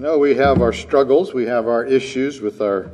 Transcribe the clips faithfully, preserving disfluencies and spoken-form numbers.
know we have our struggles, we have our issues with our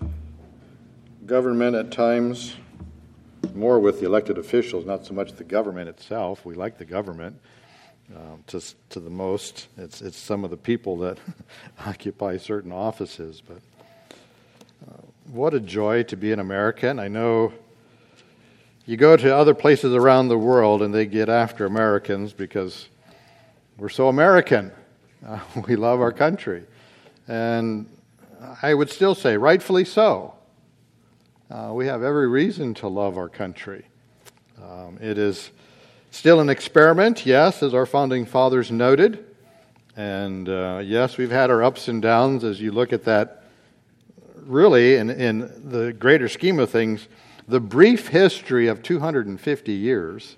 government at times, more with the elected officials, not so much the government itself. We like the government um, to to the most. It's it's some of the people that occupy certain offices. But uh, what a joy to be an American. I know you go to other places around the world and they get after Americans because we're so American. Uh, we love our country. And I would still say, rightfully so. Uh, we have every reason to love our country. Um, it is still an experiment, yes, as our founding fathers noted. And uh, yes, we've had our ups and downs as you look at that. Really, in, in the greater scheme of things, the brief history of two hundred fifty years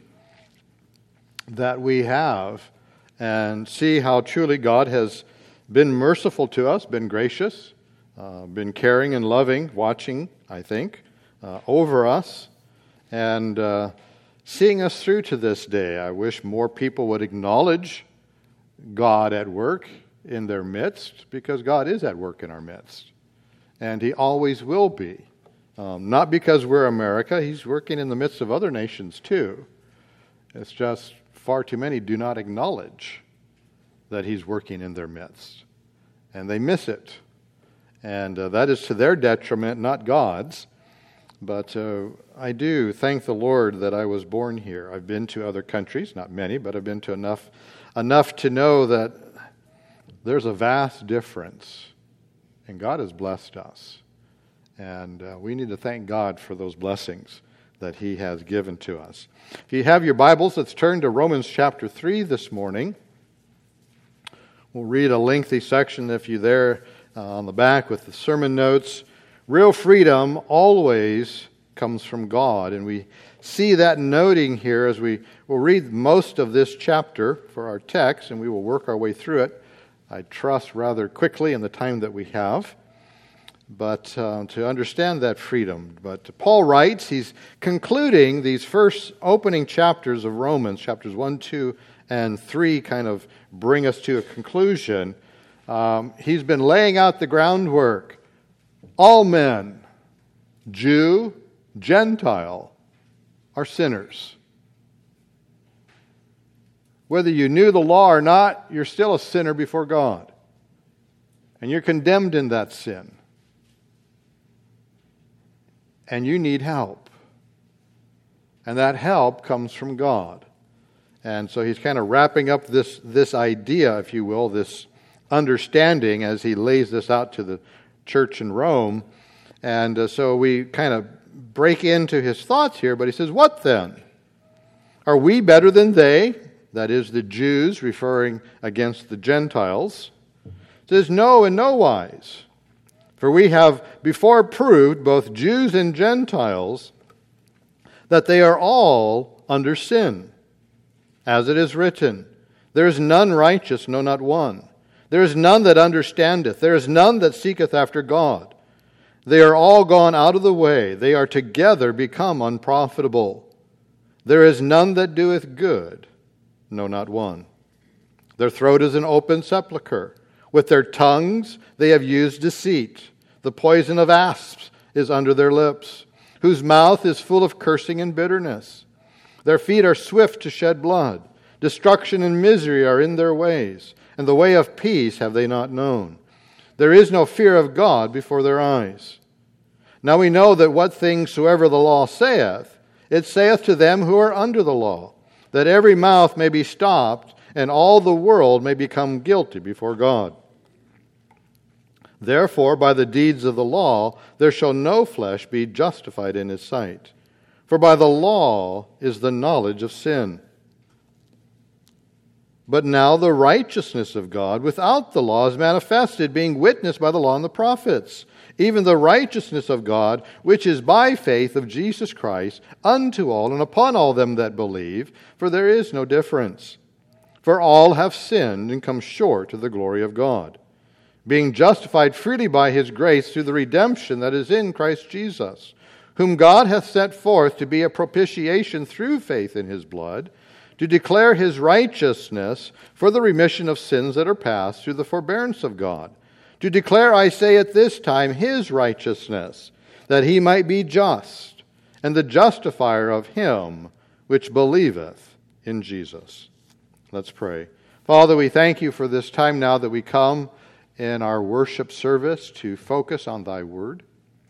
that we have, and see how truly God has been merciful to us, been gracious, uh, been caring and loving, watching, I think, uh, over us, and uh, seeing us through to this day. I wish more people would acknowledge God at work in their midst, because God is at work in our midst, and He always will be. Um, not because we're America, He's working in the midst of other nations too. It's just far too many do not acknowledge that He's working in their midst. And they miss it. And uh, that is to their detriment, not God's. But uh, I do thank the Lord that I was born here. I've been to other countries, not many, but I've been to enough, enough to know that there's a vast difference. And God has blessed us. And uh, we need to thank God for those blessings that He has given to us. If you have your Bibles, let's turn to Romans chapter three this morning. We'll read a lengthy section if you're there uh, on the back with the sermon notes. Real freedom always comes from God. And we see that noting here as we will read most of this chapter for our text, and we will work our way through it, I trust, rather quickly in the time that we have. But uh, to understand that freedom. But Paul writes, he's concluding these first opening chapters of Romans, chapters one, two, and three kind of bring us to a conclusion. Um, he's been laying out the groundwork. All men, Jew, Gentile, are sinners. Whether you knew the law or not, you're still a sinner before God. And you're condemned in that sin. And you need help. And that help comes from God. And so he's kind of wrapping up this, this idea, if you will, this understanding as he lays this out to the church in Rome. And uh, so we kind of break into his thoughts here, but he says, what then? Are we better than they? That is, the Jews, referring against the Gentiles. He says, no, in no wise. For we have before proved, both Jews and Gentiles, that they are all under sin. As it is written, there is none righteous, no, not one. There is none that understandeth. There is none that seeketh after God. They are all gone out of the way. They are together become unprofitable. There is none that doeth good, no, not one. Their throat is an open sepulchre. With their tongues they have used deceit. The poison of asps is under their lips, whose mouth is full of cursing and bitterness. Their feet are swift to shed blood. Destruction and misery are in their ways, and the way of peace have they not known. There is no fear of God before their eyes. Now we know that what things soever the law saith, it saith to them who are under the law, that every mouth may be stopped, and all the world may become guilty before God. Therefore, by the deeds of the law, there shall no flesh be justified in his sight. For by the law is the knowledge of sin. But now the righteousness of God without the law is manifested, being witnessed by the law and the prophets, even the righteousness of God, which is by faith of Jesus Christ, unto all and upon all them that believe, for there is no difference. For all have sinned and come short of the glory of God, being justified freely by His grace through the redemption that is in Christ Jesus, whom God hath set forth to be a propitiation through faith in His blood, to declare his righteousness for the remission of sins that are past through the forbearance of God. To declare, I say at this time, his righteousness, that he might be just, and the justifier of him which believeth in Jesus. Let's pray. Father, we thank you for this time now that we come in our worship service to focus on thy word.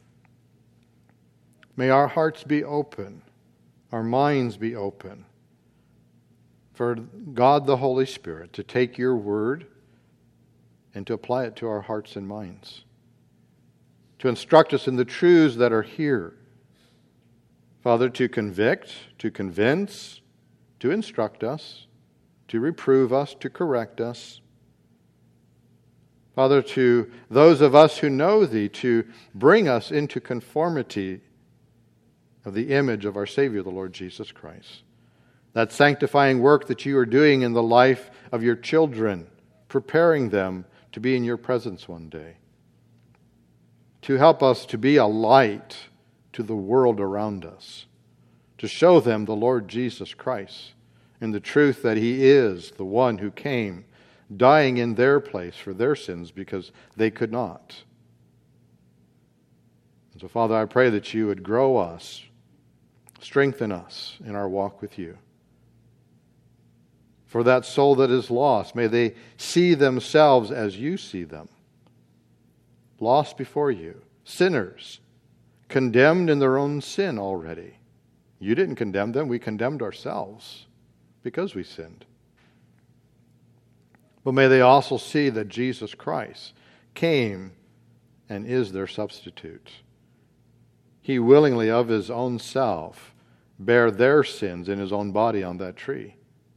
May our hearts be open, our minds be open, for God the Holy Spirit to take your word and to apply it to our hearts and minds, to instruct us in the truths that are here. Father, to convict, to convince, to instruct us, to reprove us, to correct us. Father, to those of us who know thee, to bring us into conformity of the image of our Savior, the Lord Jesus Christ. That sanctifying work that you are doing in the life of your children, preparing them to be in your presence one day. To help us to be a light to the world around us. To show them the Lord Jesus Christ and the truth that he is the one who came, dying in their place for their sins because they could not. And so, Father, I pray that you would grow us, strengthen us in our walk with you. For that soul that is lost, may they see themselves as you see them. Lost before you, sinners, condemned in their own sin already. You didn't condemn them, we condemned ourselves because we sinned. But may they also see that Jesus Christ came and is their substitute. He willingly of his own self bare their sins in his own body on that tree.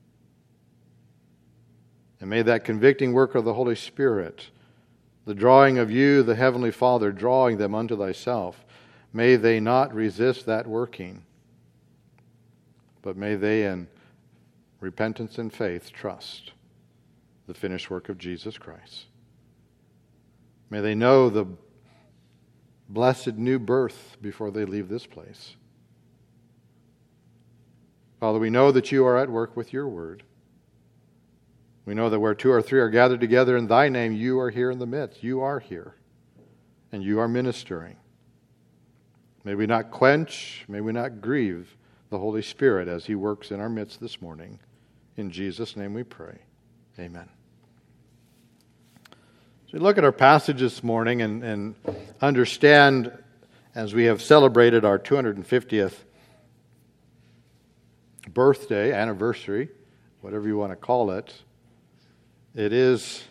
And may that convicting work of the Holy Spirit, the drawing of you, the Heavenly Father, drawing them unto thyself, may they not resist that working, but may they in repentance and faith trust the finished work of Jesus Christ. May they know the blessed new birth before they leave this place. Father, we know that you are at work with your word. We know that where two or three are gathered together in thy name, you are here in the midst. You are here. And you are ministering. May we not quench, may we not grieve the Holy Spirit as he works in our midst this morning. In Jesus' name we pray. Amen. So we look at our passage this morning and, and understand, as we have celebrated our two hundred fiftieth birthday, anniversary, whatever you want to call it, it is,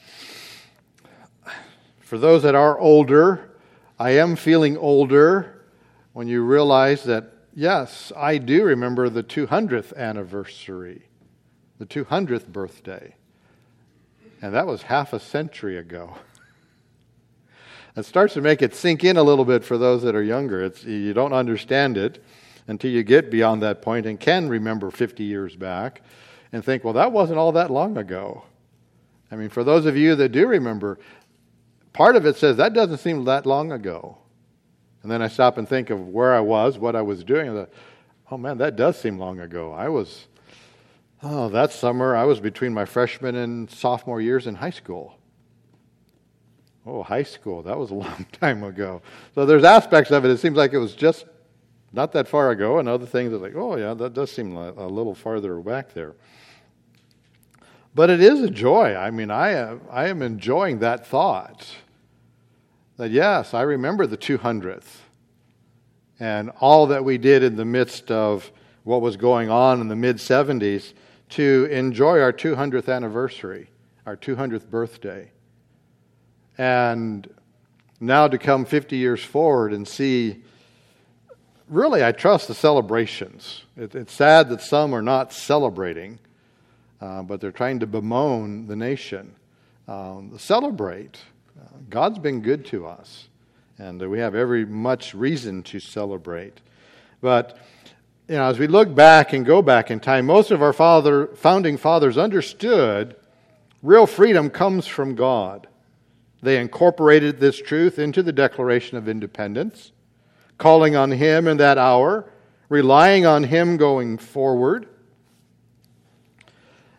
for those that are older, I am feeling older when you realize that, yes, I do remember the two hundredth anniversary, the two hundredth birthday. And that was half a century ago. It starts to make it sink in a little bit for those that are younger. It's, you don't understand it until you get beyond that point and can remember fifty years back and think, well, that wasn't all that long ago. I mean, for those of you that do remember, part of it says, that doesn't seem that long ago. And then I stop and think of where I was, what I was doing. And I thought, oh man, that does seem long ago. I was, oh, that summer, I was between my freshman and sophomore years in high school. Oh, high school, that was a long time ago. So there's aspects of it, it seems like it was just not that far ago, and other things are like, oh yeah, that does seem a little farther back there. But it is a joy. I mean, I am, I am enjoying that thought. That yes, I remember the two hundredth. And all that we did in the midst of what was going on in the mid-seventies to enjoy our two hundredth anniversary, our two hundredth birthday. And now to come fifty years forward and see, really, I trust the celebrations. It, it's sad that some are not celebrating. Uh, but they're trying to bemoan the nation. Um, celebrate. Uh, God's been good to us, and uh, we have every much reason to celebrate. But you know, as we look back and go back in time, most of our father, founding fathers understood real freedom comes from God. They incorporated this truth into the Declaration of Independence, calling on Him in that hour, relying on Him going forward.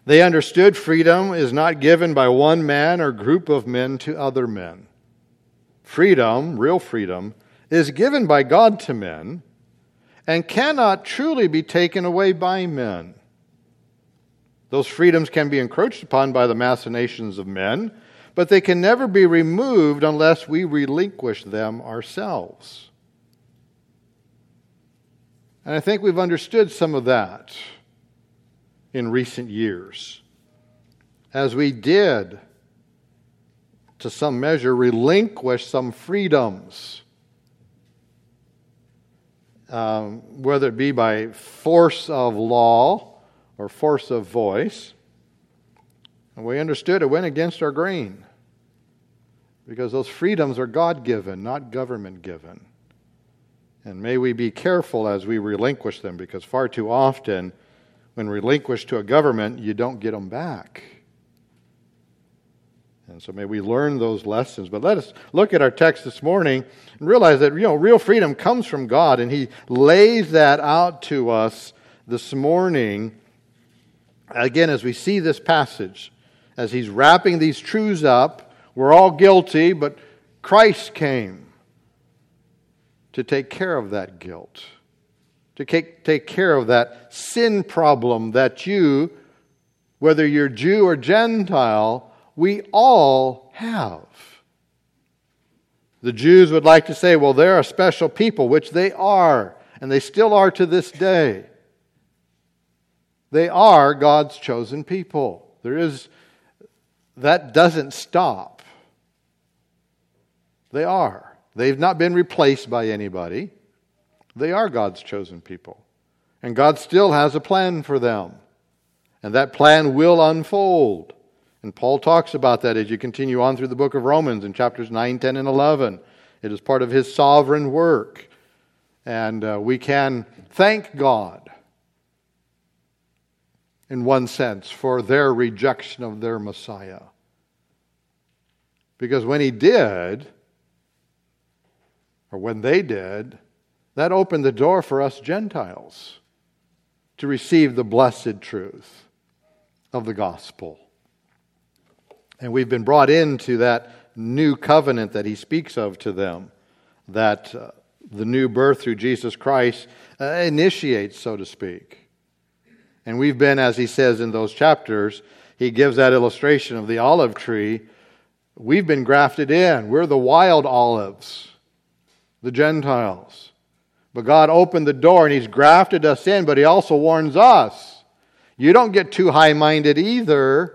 They understood freedom is not given by one man or group of men to other men. Freedom, real freedom, is given by God to men and cannot truly be taken away by men. Those freedoms can be encroached upon by the machinations of men, but they can never be removed unless we relinquish them ourselves. And I think we've understood some of that in recent years, as we did, to some measure, relinquish some freedoms, um, whether it be by force of law or force of voice. And we understood it went against our grain, because those freedoms are God-given, not government-given. And may we be careful as we relinquish them, because far too often, when relinquished to a government, you don't get them back. And so may we learn those lessons. But let us look at our text this morning and realize that, you know, real freedom comes from God, and He lays that out to us this morning. Again, as we see this passage, as He's wrapping these truths up, we're all guilty, but Christ came to take care of that guilt, to take, take care of that sin problem that you, whether you're Jew or Gentile, we all have. The Jews would like to say, well, they're a special people, which they are, and they still are to this day. They are God's chosen people. There is, that doesn't stop. They are. They've not been replaced by anybody. They are God's chosen people. And God still has a plan for them. And that plan will unfold. And Paul talks about that as you continue on through the book of Romans in chapters nine, ten, and eleven. It is part of His sovereign work. And uh, we can thank God, in one sense, for their rejection of their Messiah. Because when He did, or when they did, that opened the door for us Gentiles to receive the blessed truth of the gospel. And we've been brought into that new covenant that He speaks of to them, that uh, the new birth through Jesus Christ uh, initiates, so to speak. And we've been, as He says in those chapters, He gives that illustration of the olive tree. We've been grafted in. We're the wild olives, the Gentiles. But God opened the door and He's grafted us in, but He also warns us, you don't get too high-minded either,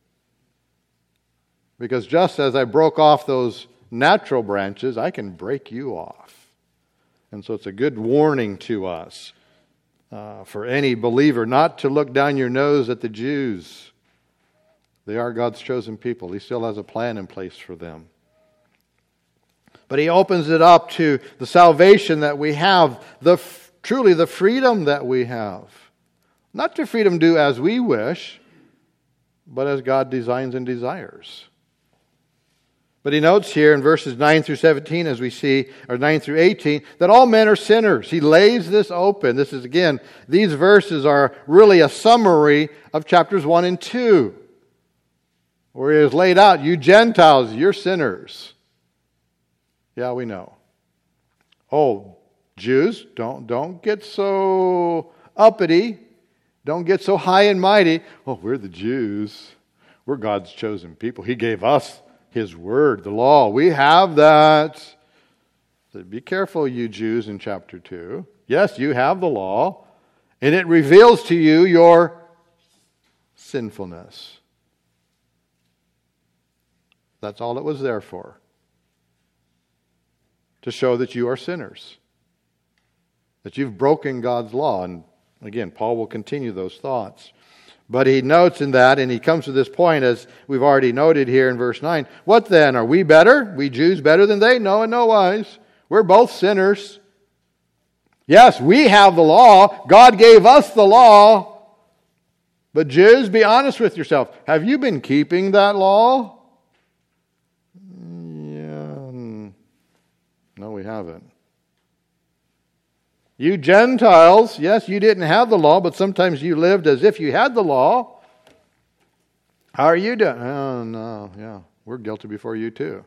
because just as I broke off those natural branches, I can break you off. And so it's a good warning to us, uh, for any believer, not to look down your nose at the Jews. They are God's chosen people. He still has a plan in place for them. But He opens it up to the salvation that we have, the truly the freedom that we have. Not to freedom do as we wish, but as God designs and desires. But He notes here in verses nine through seventeen, as we see, or nine through eighteen, that all men are sinners. He lays this open. This is, again, these verses are really a summary of chapters one and two, where He has laid out, you Gentiles, you're sinners. Yeah, we know. Oh, Jews, don't, don't get so uppity. Don't get so high and mighty. Oh, we're the Jews. We're God's chosen people. He gave us His word, the law. We have that. So be careful, you Jews, in chapter two. Yes, you have the law, and it reveals to you your sinfulness. That's all it was there for. To show that you are sinners. That you've broken God's law. And again, Paul will continue those thoughts. But he notes in that, and he comes to this point, as we've already noted here in verse nine. What then? Are we better? We Jews better than they? No, in no wise. We're both sinners. Yes, we have the law. God gave us the law. But Jews, be honest with yourself. Have you been keeping that law? No, we haven't. You Gentiles, yes, you didn't have the law, but sometimes you lived as if you had the law. How are you doing? Oh, no, yeah, we're guilty before you too.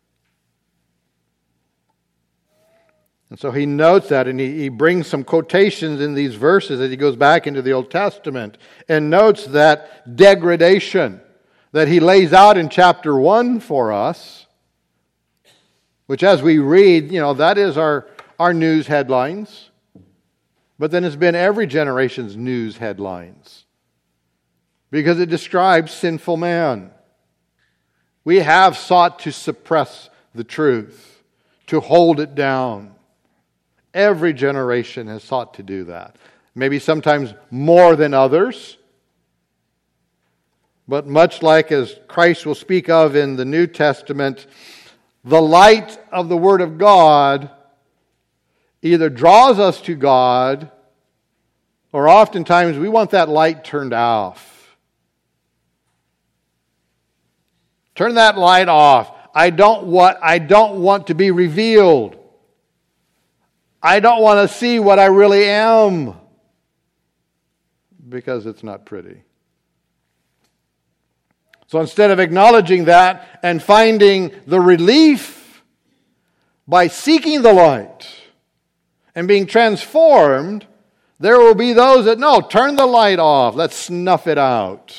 And so he notes that, and he, he brings some quotations in these verses as he goes back into the Old Testament and notes that degradation that he lays out in chapter one for us, which as we read, you know, that is our, our news headlines. But then it's been every generation's news headlines because it describes sinful man. We have sought to suppress the truth, to hold it down. Every generation has sought to do that. Maybe sometimes more than others. But much like as Christ will speak of in the New Testament, the light of the Word of God either draws us to God, or oftentimes we want that light turned off. Turn that light off. I don't want, I don't want to be revealed. I don't want to see what I really am because it's not pretty. So instead of acknowledging that and finding the relief by seeking the light and being transformed, there will be those that, no, turn the light off. Let's snuff it out.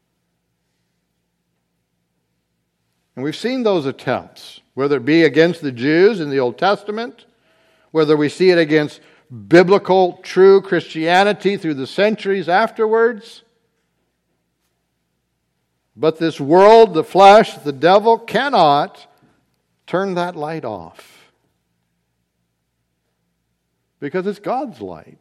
And we've seen those attempts, whether it be against the Jews in the Old Testament, whether we see it against biblical, true Christianity through the centuries afterwards. But this world, the flesh, the devil cannot turn that light off. Because it's God's light.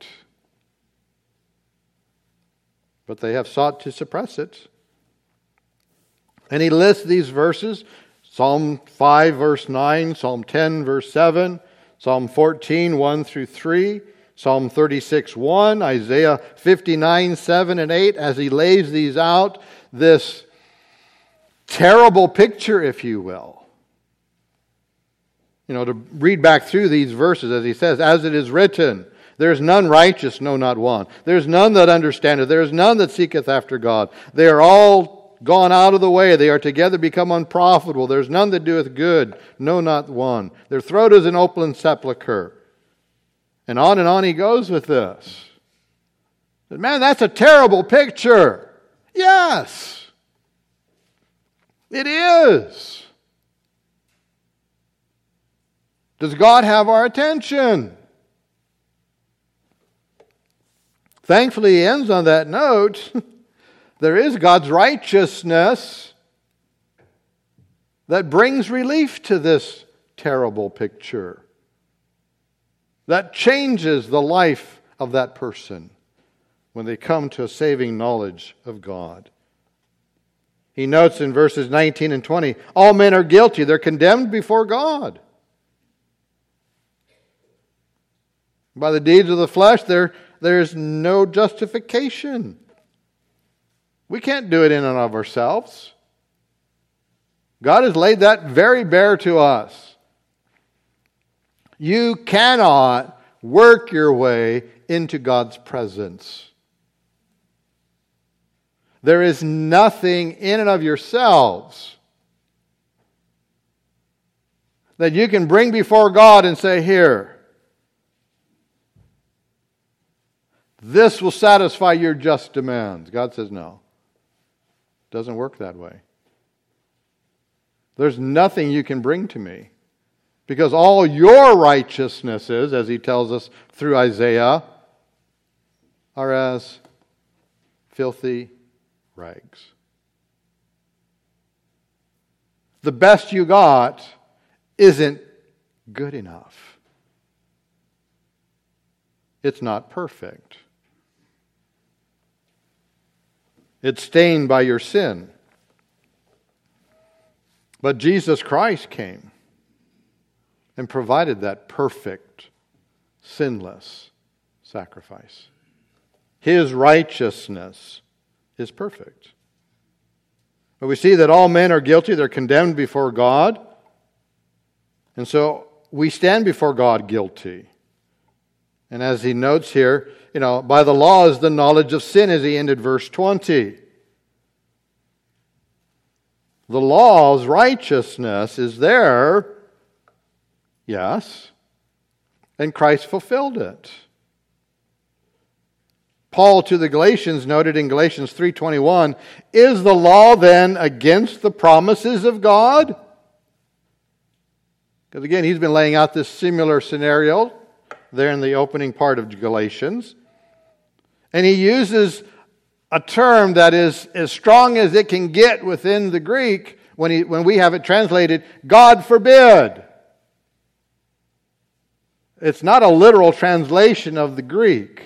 But they have sought to suppress it. And he lists these verses, Psalm five, verse nine, Psalm ten, verse seven, Psalm fourteen, one through three, Psalm thirty-six, one, Isaiah fifty-nine, seven and eight, as he lays these out, this terrible picture, if you will. You know, to read back through these verses, as he says, as it is written, there is none righteous, no, not one. There is none that understandeth. There is none that seeketh after God. They are all gone out of the way. They are together become unprofitable. There is none that doeth good, no, not one. Their throat is an open sepulchre. And on and on he goes with this. But man, that's a terrible picture. Yes, it is. Does God have our attention? Thankfully, he ends on that note. There is God's righteousness that brings relief to this terrible picture, that changes the life of that person when they come to a saving knowledge of God. He notes in verses nineteen and twenty, all men are guilty. They're condemned before God. By the deeds of the flesh, there, there's no justification. We can't do it in and of ourselves. God has laid that very bare to us. You cannot work your way into God's presence. There is nothing in and of yourselves that you can bring before God and say, here, this will satisfy your just demands. God says no. It doesn't work that way. There's nothing you can bring to me. Because all your righteousnesses, as he tells us through Isaiah, are as filthy rags. The best you got isn't good enough. It's not perfect. It's stained by your sin. But Jesus Christ came and provided that perfect, sinless sacrifice. His righteousness is perfect. But we see that all men are guilty. They're condemned before God. And so we stand before God guilty. And as he notes here, you know, by the law is the knowledge of sin, as he ended verse twenty. The law's righteousness is there, yes, and Christ fulfilled it. Paul to the Galatians noted in Galatians three twenty-one, is the law then against the promises of God? Because again, he's been laying out this similar scenario there in the opening part of Galatians. And he uses a term that is as strong as it can get within the Greek when, he, when we have it translated, God forbid. It's not a literal translation of the Greek.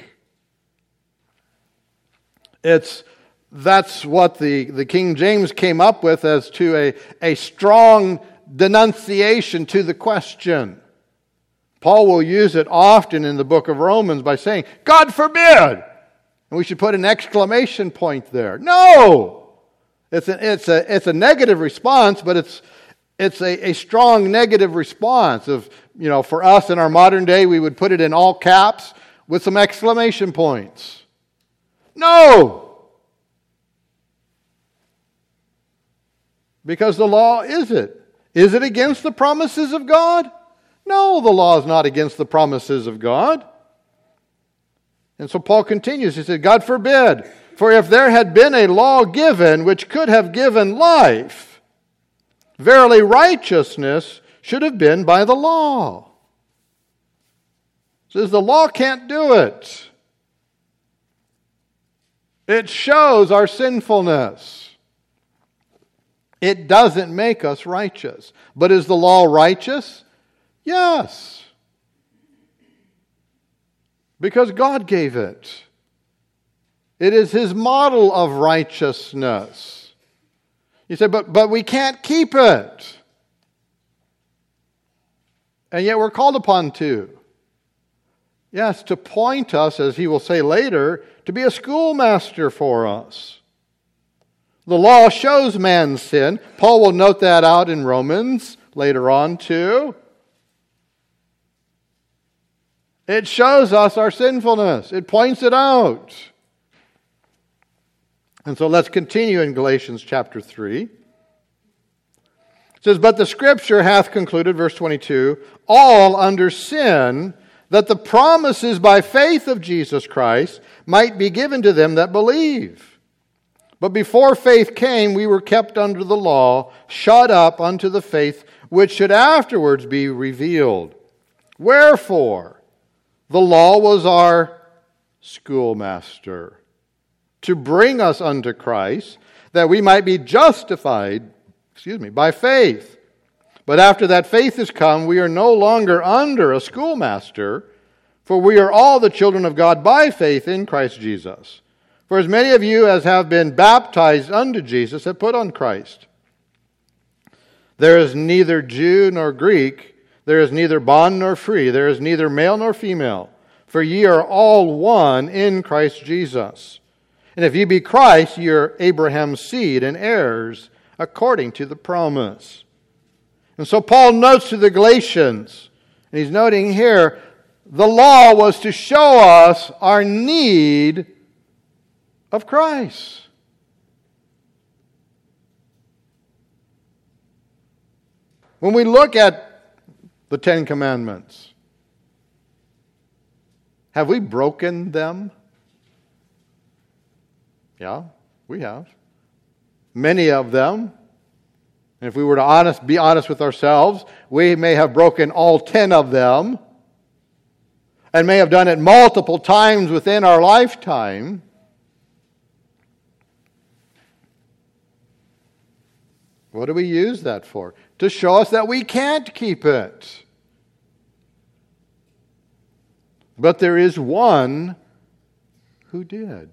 It's that's what the, the King James came up with as to a, a strong denunciation to the question. Paul will use it often in the book of Romans by saying, God forbid! And we should put an exclamation point there. No! It's a, it's a, it's a negative response, but it's, it's a, a strong negative response. Of, you know, for us in our modern day, we would put it in all caps with some exclamation points. No! Because the law is it. Is it against the promises of God? No, the law is not against the promises of God. And so Paul continues. He said, God forbid, for if there had been a law given which could have given life, verily righteousness should have been by the law. He says the law can't do it. It shows our sinfulness. It doesn't make us righteous. But is the law righteous? Yes. Because God gave it. It is His model of righteousness. You say, but, but we can't keep it. And yet we're called upon to. Yes, to point us, as he will say later, to be a schoolmaster for us. The law shows man's sin. Paul will note that out in Romans later on too. It shows us our sinfulness. It points it out. And so let's continue in Galatians chapter three. It says, but the Scripture hath concluded, verse twenty-two, all under sin, that the promises by faith of Jesus Christ might be given to them that believe. But before faith came, we were kept under the law, shut up unto the faith which should afterwards be revealed. Wherefore, the law was our schoolmaster, to bring us unto Christ, that we might be justified, excuse me, by faith. But after that faith is come, we are no longer under a schoolmaster, for we are all the children of God by faith in Christ Jesus. For as many of you as have been baptized unto Jesus have put on Christ. There is neither Jew nor Greek, there is neither bond nor free, there is neither male nor female, for ye are all one in Christ Jesus. And if ye be Christ, ye are Abraham's seed and heirs according to the promise. And so Paul notes to the Galatians, and he's noting here, the law was to show us our need of Christ. When we look at the Ten Commandments, have we broken them? Yeah, we have. Many of them. And if we were to honest, be honest with ourselves, we may have broken all ten of them and may have done it multiple times within our lifetime. What do we use that for? To show us that we can't keep it. But there is one who did.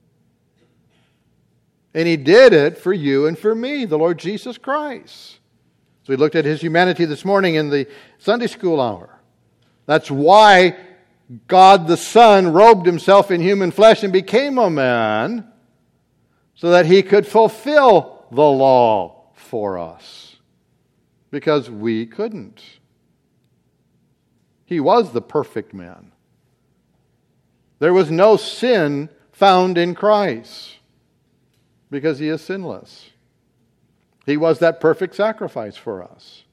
And He did it for you and for me, the Lord Jesus Christ. So we looked at His humanity this morning in the Sunday school hour. That's why God the Son robed Himself in human flesh and became a man, so that He could fulfill the law for us. Because we couldn't. He was the perfect man. There was no sin found in Christ, because He is sinless. He was that perfect sacrifice for us.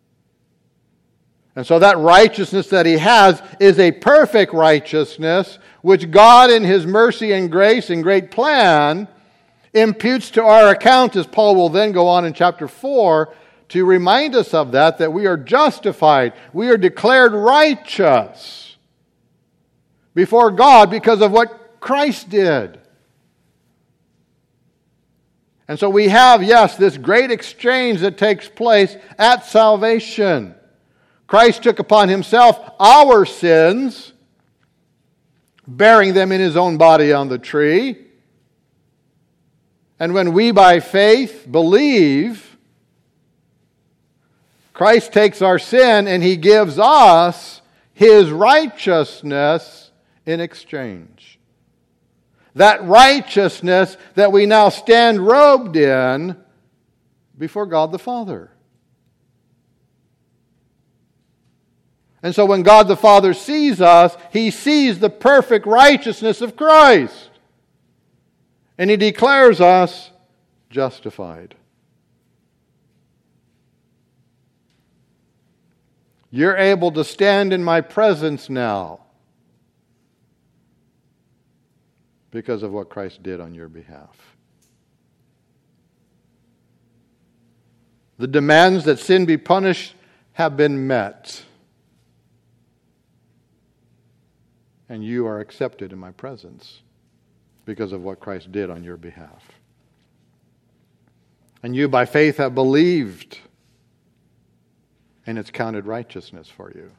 And so that righteousness that He has is a perfect righteousness which God in His mercy and grace and great plan imputes to our account, as Paul will then go on in chapter four to remind us of that, that we are justified, we are declared righteous before God because of what Christ did. And so we have, yes, this great exchange that takes place at salvation. Christ took upon Himself our sins, bearing them in His own body on the tree. And when we by faith believe, Christ takes our sin and He gives us His righteousness in exchange. That righteousness that we now stand robed in before God the Father. And so when God the Father sees us, He sees the perfect righteousness of Christ. And He declares us justified. You're able to stand in my presence now because of what Christ did on your behalf. The demands that sin be punished have been met. And you are accepted in my presence because of what Christ did on your behalf. And you by faith have believed, and it's counted righteousness for you.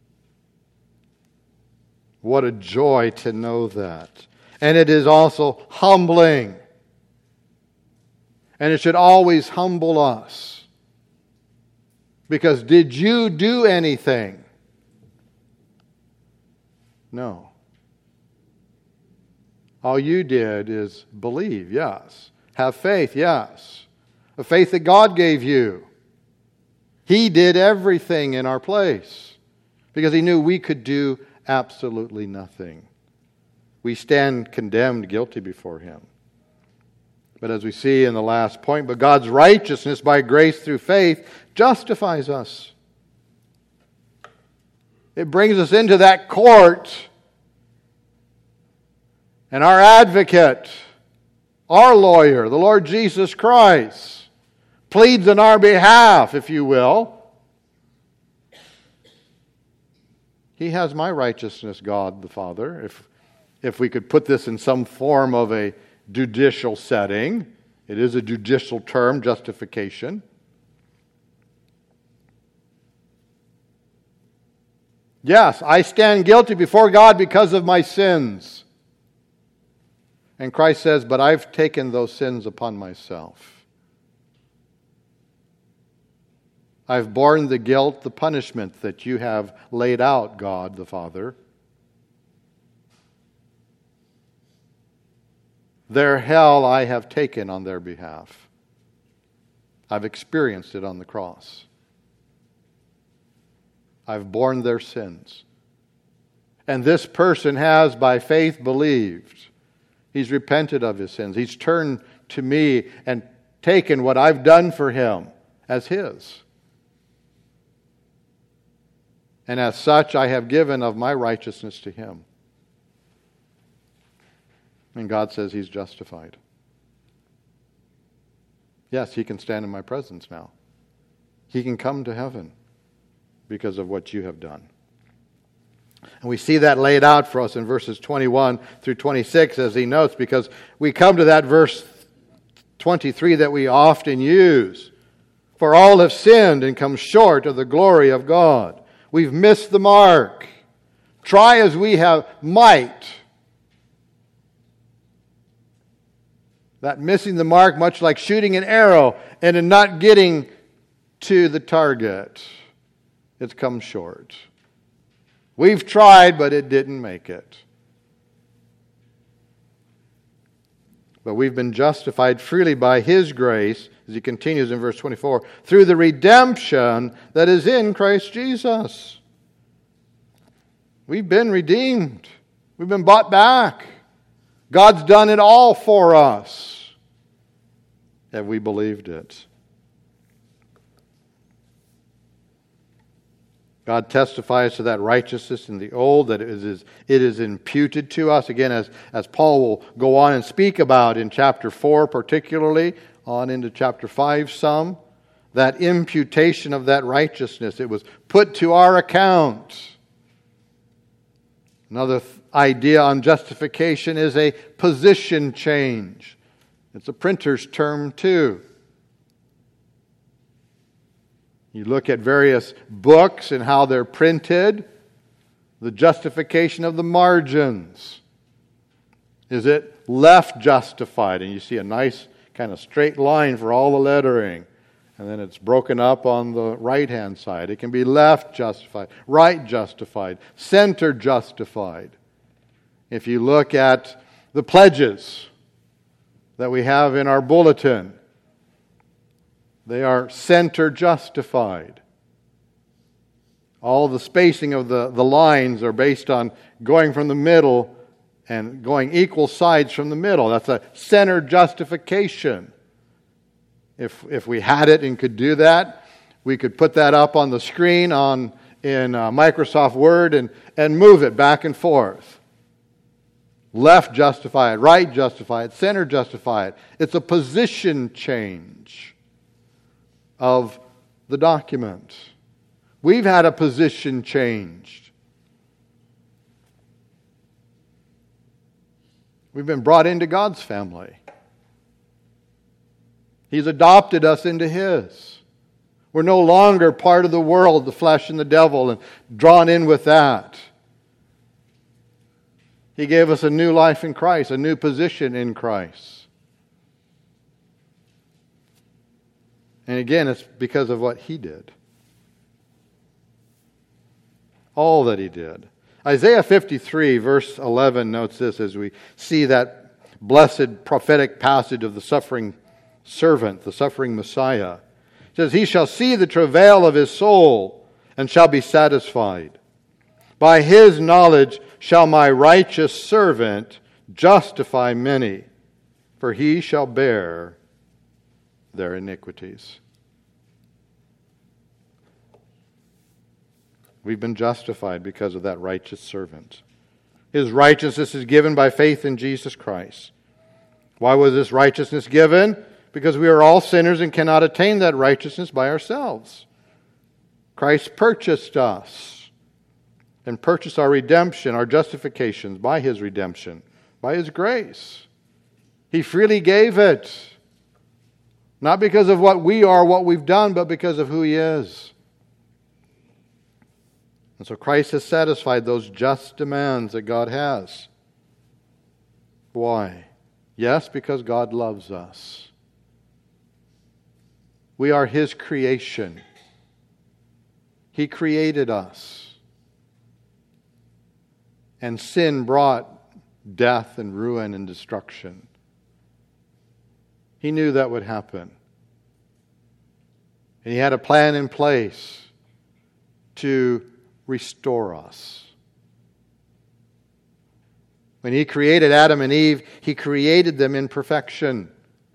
What a joy to know that. And it is also humbling. And it should always humble us. Because did you do anything? No. All you did is believe, yes. Have faith, yes. A faith that God gave you. He did everything in our place because He knew we could do absolutely nothing. We stand condemned, guilty before Him. But as we see in the last point, but God's righteousness by grace through faith justifies us. It brings us into that court. And our advocate, our lawyer, the Lord Jesus Christ, pleads on our behalf, if you will. He has my righteousness, God the Father, if, if we could put this in some form of a judicial setting. It is a judicial term, justification. Yes, I stand guilty before God because of my sins. And Christ says, but I've taken those sins upon myself. I've borne the guilt, the punishment that you have laid out, God the Father. Their hell I have taken on their behalf. I've experienced it on the cross. I've borne their sins. And this person has, by faith, believed. He's repented of his sins. He's turned to me and taken what I've done for him as his. And as such, I have given of my righteousness to him. And God says he's justified. Yes, he can stand in my presence now. He can come to heaven because of what you have done. And we see that laid out for us in verses twenty-one through twenty-six, as he notes, because we come to that verse twenty-three that we often use. For all have sinned and come short of the glory of God. We've missed the mark. Try as we have might. That missing the mark, much like shooting an arrow and in not getting to the target. It's come short. We've tried, but it didn't make it. But we've been justified freely by His grace, as he continues in verse twenty-four, through the redemption that is in Christ Jesus. We've been redeemed. We've been bought back. God's done it all for us. Have we believed it? God testifies to that righteousness in the old, that it is, it is imputed to us. Again, as, as Paul will go on and speak about in chapter four particularly, on into chapter five some, that imputation of that righteousness. It was put to our account. Another th- idea on justification is a position change. It's a printer's term too. You look at various books and how they're printed, the justification of the margins. Is it left justified? And you see a nice kind of straight line for all the lettering. And then it's broken up on the right-hand side. It can be left justified, right justified, center justified. If you look at the pledges that we have in our bulletin, they are center justified. All the spacing of the, the lines are based on going from the middle and going equal sides from the middle. That's a center justification. If if we had it and could do that, we could put that up on the screen on in uh, Microsoft Word and, and move it back and forth. Left justified, right justified, center justified. It's a position change of the document. We've had a position changed. We've been brought into God's family. He's adopted us into His. We're no longer part of the world, the flesh and the devil, and drawn in with that. He gave us a new life in Christ, a new position in Christ. And again, it's because of what He did. All that He did. Isaiah fifty-three, verse eleven, notes this as we see that blessed prophetic passage of the suffering servant, the suffering Messiah. It says, He shall see the travail of His soul and shall be satisfied. By His knowledge shall my righteous servant justify many, for he shall bear their iniquities. We've been justified because of that righteous servant. His righteousness is given by faith in Jesus Christ. Why was this righteousness given? Because we are all sinners and cannot attain that righteousness by ourselves. Christ purchased us and purchased our redemption, our justifications by His redemption, by His grace. He freely gave it. Not because of what we are, what we've done, but because of who He is. And so Christ has satisfied those just demands that God has. Why? Yes, because God loves us. We are His creation. He created us. And sin brought death and ruin and destruction. He knew that would happen. And He had a plan in place to restore us. When He created Adam and Eve, He created them in perfection.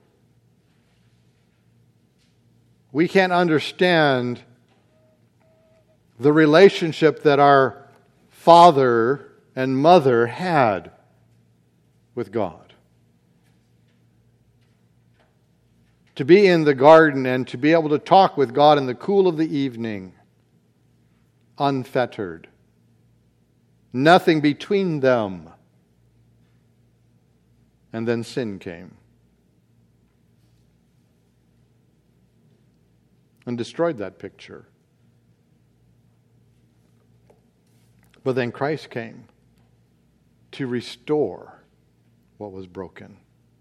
We can't understand the relationship that our father and mother had with God. To be in the garden and to be able to talk with God in the cool of the evening, unfettered. Nothing between them. And then sin came and destroyed that picture. But then Christ came to restore what was broken.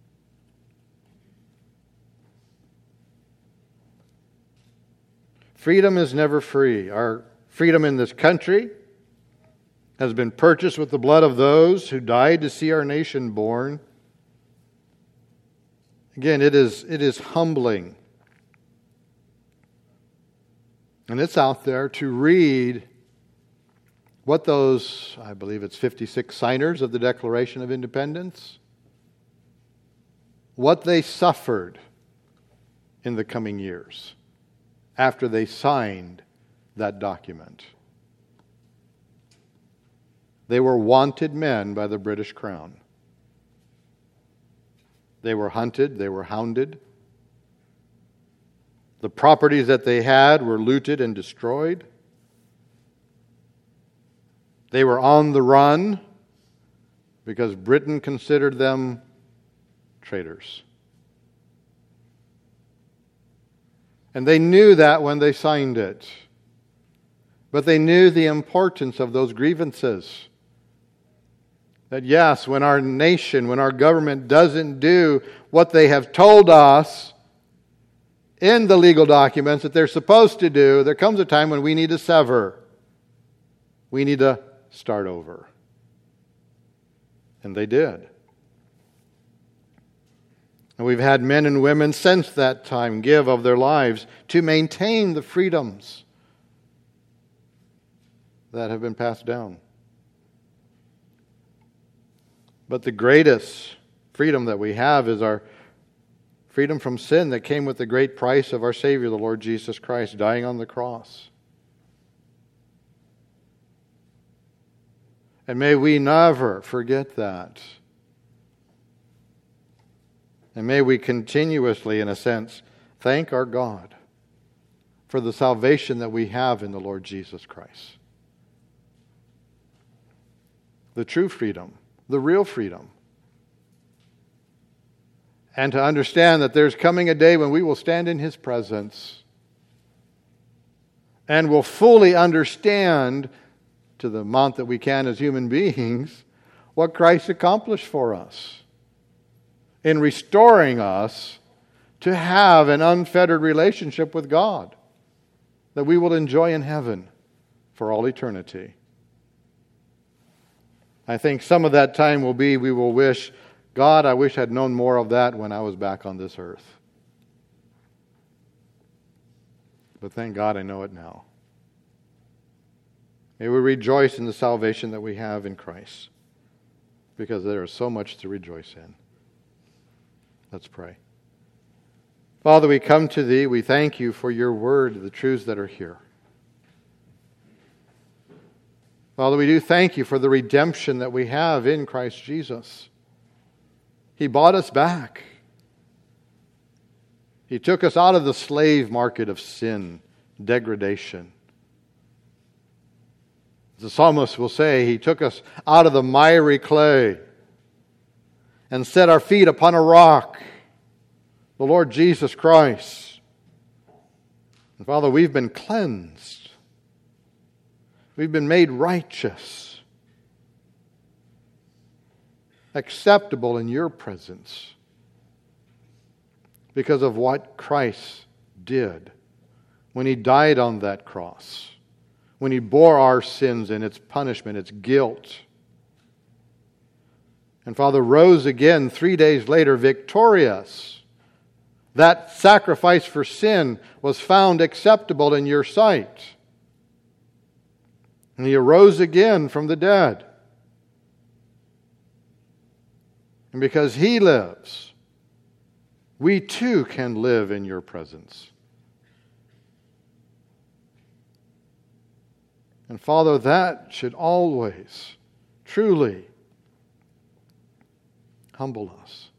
Freedom is never free. Our freedom in this country has been purchased with the blood of those who died to see our nation born. Again, it is, it is humbling. And it's out there to read what those, I believe it's fifty-six signers of the Declaration of Independence, what they suffered in the coming years after they signed that document. They were wanted men by the British Crown. They were hunted, they were hounded. The properties that they had were looted and destroyed. They were on the run because Britain considered them traitors. And they knew that when they signed it. But they knew the importance of those grievances. That yes, when our nation, when our government doesn't do what they have told us in the legal documents that they're supposed to do, there comes a time when we need to sever. We need to start over. And they did. And we've had men and women since that time give of their lives to maintain the freedoms that have been passed down. But the greatest freedom that we have is our freedom from sin that came with the great price of our Savior, the Lord Jesus Christ, dying on the cross. And may we never forget that. And may we continuously, in a sense, thank our God for the salvation that we have in the Lord Jesus Christ. The true freedom, the real freedom. And to understand that there's coming a day when we will stand in His presence and will fully understand, to the amount that we can as human beings, what Christ accomplished for us in restoring us to have an unfettered relationship with God that we will enjoy in heaven for all eternity. I think some of that time will be we will wish, God, I wish I'd known more of that when I was back on this earth. But thank God I know it now. May we rejoice in the salvation that we have in Christ, because there is so much to rejoice in. Let's pray. Father, we come to Thee. We thank You for Your word, the truths that are here. Father, we do thank You for the redemption that we have in Christ Jesus. He bought us back. He took us out of the slave market of sin, degradation. The psalmist will say, He took us out of the miry clay and set our feet upon a rock, the Lord Jesus Christ. And Father, we've been cleansed. We've been made righteous, acceptable in Your presence because of what Christ did when He died on that cross, when He bore our sins and its punishment, its guilt. And Father, rose again three days later victorious. That sacrifice for sin was found acceptable in Your sight. And He arose again from the dead. And because He lives, we too can live in Your presence. And Father, that should always, truly, humble us.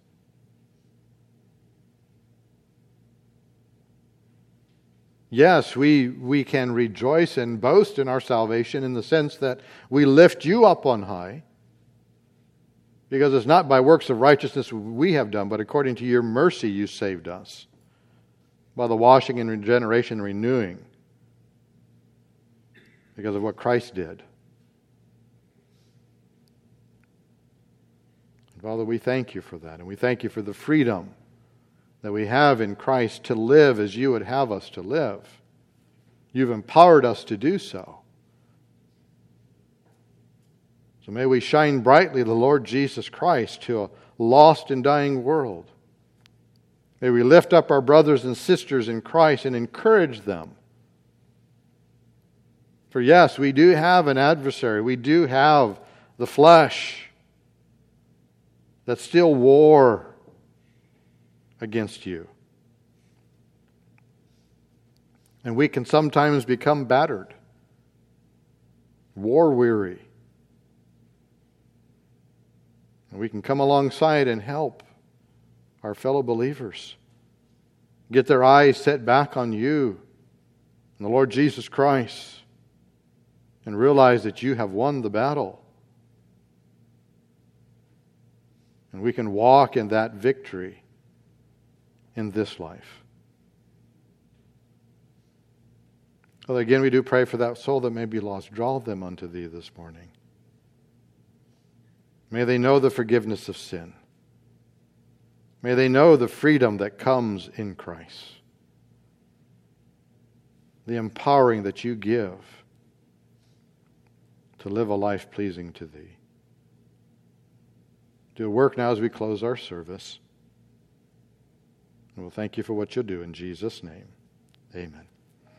Yes, we, we can rejoice and boast in our salvation in the sense that we lift You up on high, because it's not by works of righteousness we have done, but according to Your mercy You saved us, by the washing and regeneration and renewing, because of what Christ did. Father, we thank You for that, and we thank You for the freedom that we have in Christ to live as You would have us to live. You've empowered us to do so. So may we shine brightly the Lord Jesus Christ to a lost and dying world. May we lift up our brothers and sisters in Christ and encourage them. For yes, we do have an adversary. We do have the flesh that still war against You. And we can sometimes become battered, war-weary. And we can come alongside and help our fellow believers get their eyes set back on you and the Lord Jesus Christ and realize that you have won the battle. And we can walk in that victory in this life. Father, again, we do pray for that soul that may be lost. Draw them unto Thee this morning. May they know the forgiveness of sin. May they know the freedom that comes in Christ. The empowering that you give to live a life pleasing to Thee. Do a work now as we close our service. And we'll thank You for what You'll do in Jesus' name. Amen.